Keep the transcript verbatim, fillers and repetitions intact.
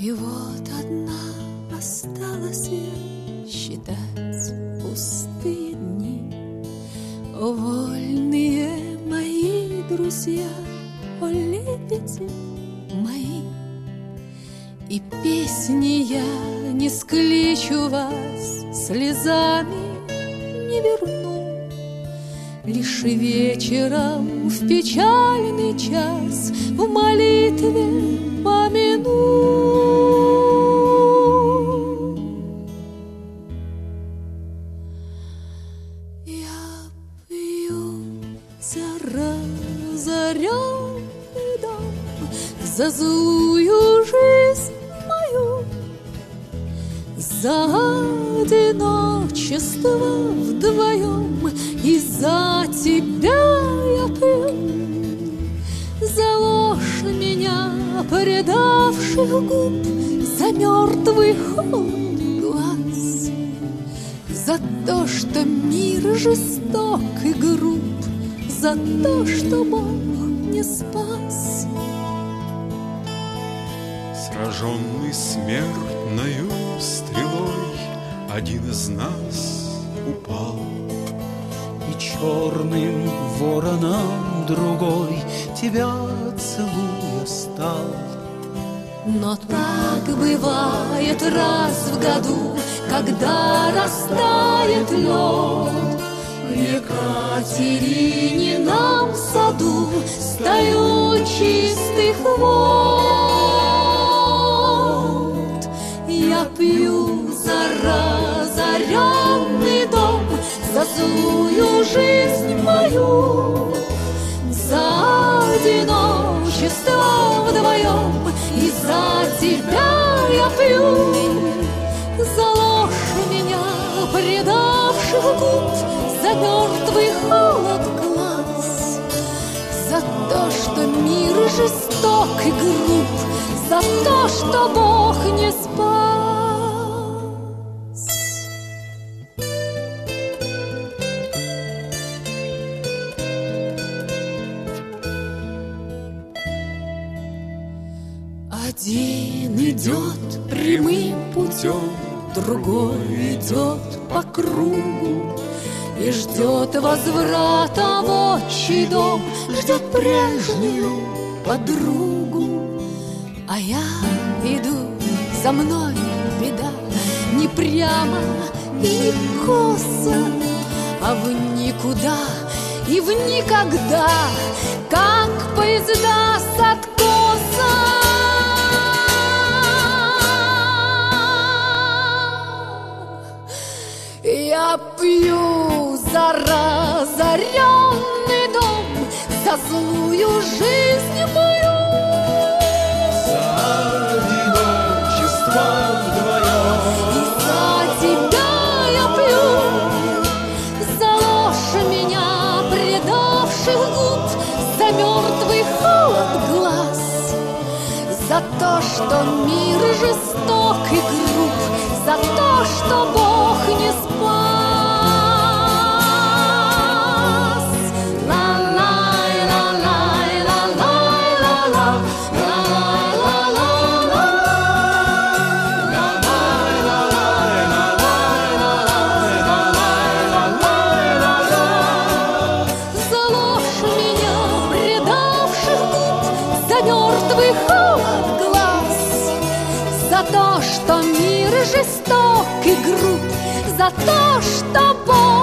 И вот одна осталась я считать пустые дни. О, вольные мои друзья, о, лебеди мои, и песни я не скличу вас, слезами не верну. Лишь вечером в печальный час в молитве помяну. Я пью за разоренный дом, за злую жизнь мою, за одиночество вдвоем, и за тебя я пью, за ложь меня предавших губ, за мертвый холод глаз, за то, что мир жесток и груб, за то, что Бог не спас. Сраженный смертною стрелой, один из нас упал, и черным вороном другой тебя целуя стал. Но так бывает раз в году, когда растает лед. В Екатеринином саду стою чистых вод. Я пью за разоренный дом, за злую жизнь мою, за одиночество вдвоем, и за тебя я пью, за ложь меня предавших губ, за мертвый холод глаз, за то, что мир жесток и груб, за то, что Бог не спас. Один идет прямым путем, другой идет по кругу и ждет возврата в отчий дом, ждет прежнюю подругу. А я иду, за мной беда, не прямо и не косо, а в никуда и в никогда, как поезда с откоса. Я пью за разоренный дом, за злую жизнь мою, за одиночество вдвоем, и за тебя я пью, за ложь меня предавших губ, за мертвый холод глаз, за то, что мир жесток и груб, за то, что Бог не спас. За ложь меня предавших губ, за мертвый холод глаз, за то, что мир жесток и груб, за то, что Бог